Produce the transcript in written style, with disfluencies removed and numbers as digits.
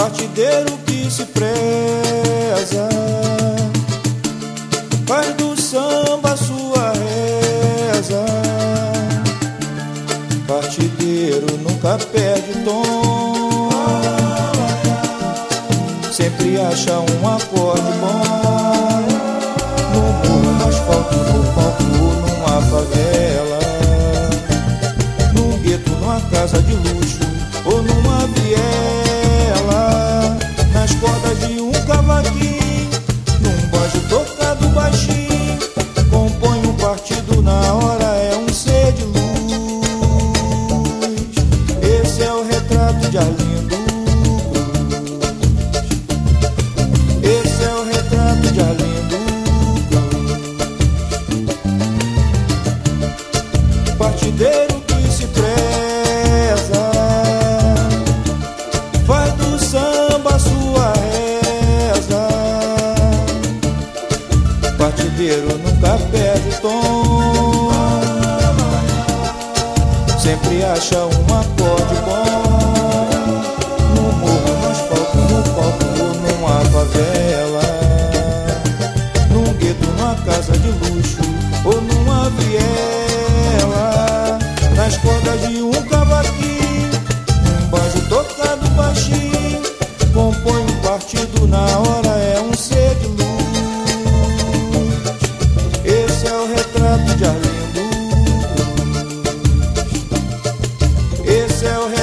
partideiro que se preza, faz do samba sua reza. Partideiro nunca perde tom, sempre acha um acorde bom. No muro, no asfalto, no palco, numa favela, num gueto, numa casa de luxo ou numa viela, nas cordas de um cavaquinho, num baixo tocado baixinho, compõe um partido na hora, é um ser de luz. Esse é o retrato de Arlindo Cruz. Esse é o retrato de Arlindo Cruz. Partideiro que se preza, faz do samba sua reza. Partideiro nunca perde tom, sempre acha um acorde bom. No morro, no asfalto, no palco, numa favela, num gueto, numa casa de luxo ou numa viela, nas cordas de um cavaquinho, num baixo tocado baixinho, compõe um partido na hora, é um ser de luz. Esse é o retrato de Arlindo Cruz. Esse é o retrato